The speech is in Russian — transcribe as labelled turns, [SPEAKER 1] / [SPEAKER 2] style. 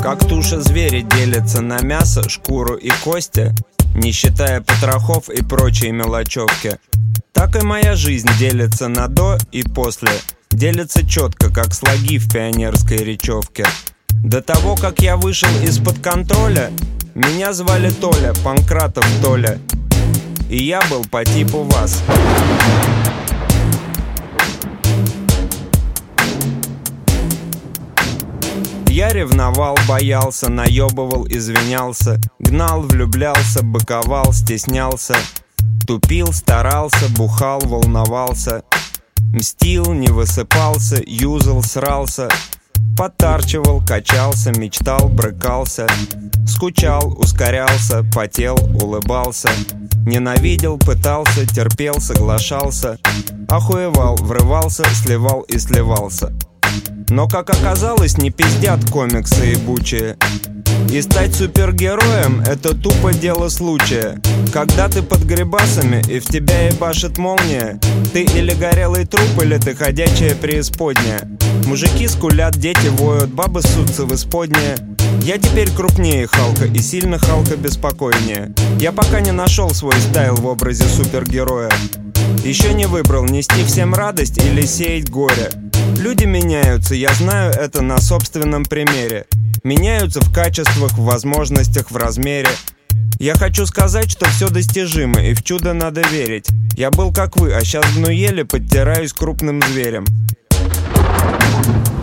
[SPEAKER 1] Как туша зверя делится на мясо, шкуру и кости, не считая потрохов и прочей мелочевки, так и моя жизнь делится на до и после. Делится четко, как слоги в пионерской речевке. До того, как я вышел из-под контроля, меня звали Толя, Панкратов Толя, и я был по типу вас. Я ревновал, боялся, наебывал, извинялся, гнал, влюблялся, быковал, стеснялся, тупил, старался, бухал, волновался, мстил, не высыпался, юзал, срался, подтарчивал, качался, мечтал, брыкался, скучал, ускорялся, потел, улыбался, ненавидел, пытался, терпел, соглашался, охуевал, врывался, сливал и сливался. Но, как оказалось, не пиздят комиксы ебучие. И стать супергероем — это тупо дело случая. Когда ты под грибасами и в тебя ебашит молния, ты или горелый труп, или ты ходячая преисподняя. Мужики скулят, дети воют, бабы ссутся в исподнее. Я теперь крупнее Халка и сильно Халка беспокойнее. Я пока не нашел свой стайл в образе супергероя. Еще не выбрал, нести всем радость или сеять горе. Люди меняются, я знаю это на собственном примере. Меняются в качествах, в возможностях, в размере. Я хочу сказать, что все достижимо, и в чудо надо верить. Я был как вы, а сейчас гну еле подтираюсь крупным зверем.